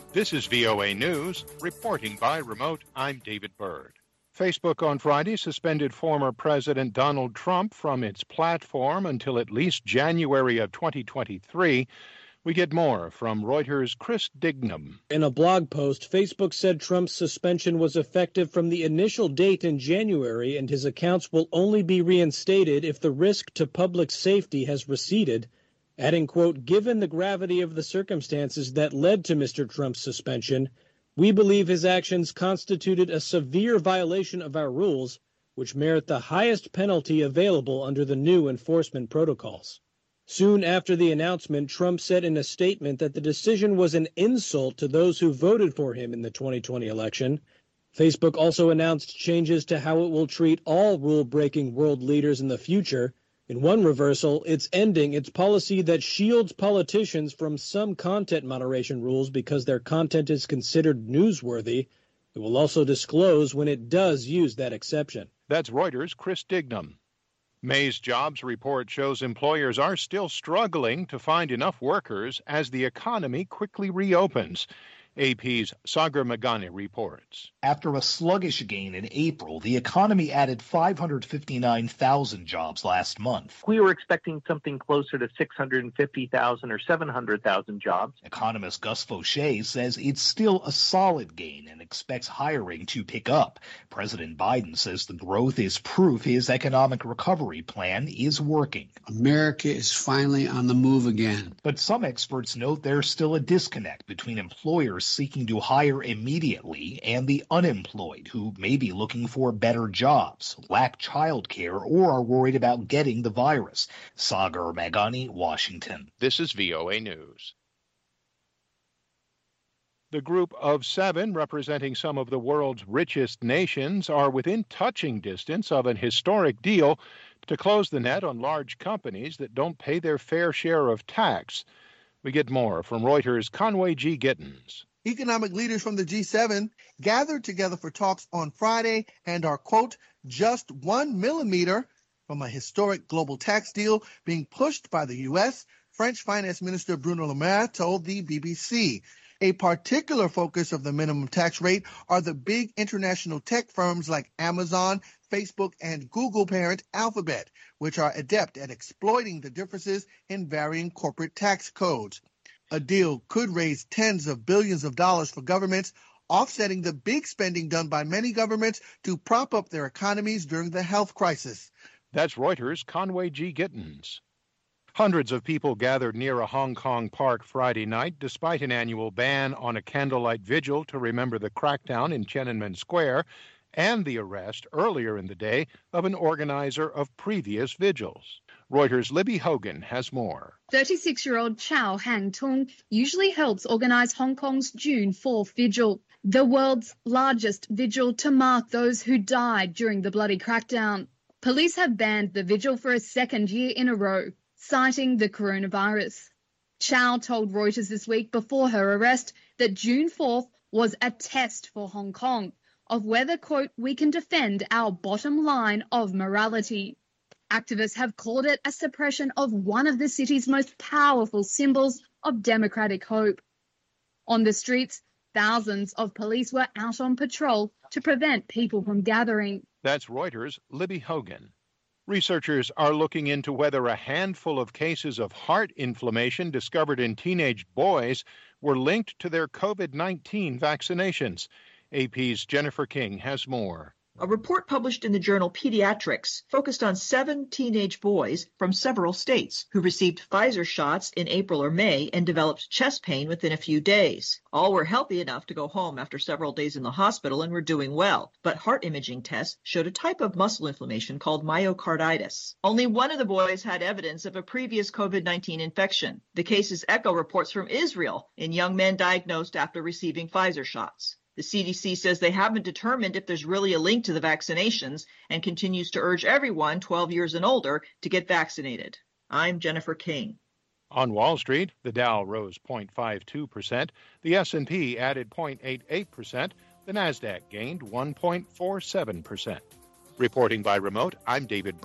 This is VOA News. Reporting by remote, I'm David Byrd. Facebook on Friday suspended former President Donald Trump from its platform until at least January of 2023. We get more from Reuters' Chris Dignam. In a blog post, Facebook said Trump's suspension was effective from the initial date in January, and his accounts will only be reinstated if the risk to public safety has receded, adding, quote, "Given the gravity of the circumstances that led to Mr. Trump's suspension, we believe his actions constituted a severe violation of our rules, which merit the highest penalty available under the new enforcement protocols." Soon after the announcement, Trump said in a statement that the decision was an insult to those who voted for him in the 2020 election. Facebook also announced changes to how it will treat all rule-breaking world leaders in the future. In one reversal, it's ending its policy that shields politicians from some content moderation rules because their content is considered newsworthy. It will also disclose when it does use that exception. That's Reuters' Chris Dignam. May's jobs report shows employers are still struggling to find enough workers as the economy quickly reopens. AP's Sagar Meghani reports. After a sluggish gain in April, the economy added 559,000 jobs last month. We were expecting something closer to 650,000 or 700,000 jobs. Economist Gus Fauché says it's still a solid gain and expects hiring to pick up. President Biden says the growth is proof his economic recovery plan is working. America is finally on the move again. But some experts note there's still a disconnect between employers seeking to hire immediately and the unemployed who may be looking for better jobs, lack childcare, or are worried about getting the virus. Sagar Meghani, Washington. This is VOA News. The group of 7 representing some of the world's richest nations are within touching distance of an historic deal to close the net on large companies that don't pay their fair share of tax. We get more from Reuters' Conway G. Gittins. Economic leaders from the G7 gathered together for talks on Friday and are, quote, just 1 millimeter from a historic global tax deal being pushed by the U.S., French Finance Minister Bruno Le Maire told the BBC. A particular focus of the minimum tax rate are the big international tech firms like Amazon, Facebook, and Google parent Alphabet, which are adept at exploiting the differences in varying corporate tax codes. A deal could raise tens of billions of dollars for governments, offsetting the big spending done by many governments to prop up their economies during the health crisis. That's Reuters' Conway G. Gittins. Hundreds of people gathered near a Hong Kong park Friday night despite an annual ban on a candlelight vigil to remember the crackdown in Tiananmen Square and the arrest earlier in the day of an organizer of previous vigils. Reuters' Libby Hogan has more. 36-year-old Chow Hang-tung usually helps organize Hong Kong's June 4th vigil, the world's largest vigil to mark those who died during the bloody crackdown. Police have banned the vigil for a second year in a row, citing the coronavirus. Chow told Reuters this week before her arrest that June 4th was a test for Hong Kong of whether, quote, we can defend our bottom line of morality. Activists have called it a suppression of one of the city's most powerful symbols of democratic hope. On the streets, thousands of police were out on patrol to prevent people from gathering. That's Reuters' Libby Hogan. Researchers are looking into whether a handful of cases of heart inflammation discovered in teenage boys were linked to their COVID-19 vaccinations. AP's Jennifer King has more. A report published in the journal Pediatrics focused on 7 teenage boys from several states who received Pfizer shots in April or May and developed chest pain within a few days. All were healthy enough to go home after several days in the hospital and were doing well, but heart imaging tests showed a type of muscle inflammation called myocarditis. Only one of the boys had evidence of a previous COVID-19 infection. The cases echo reports from Israel in young men diagnosed after receiving Pfizer shots. The CDC says they haven't determined if there's really a link to the vaccinations and continues to urge everyone 12 years and older to get vaccinated. I'm Jennifer King. On Wall Street, the Dow rose 0.52%, the S&P added 0.88%, the Nasdaq gained 1.47%. Reporting by remote, I'm David Byrd.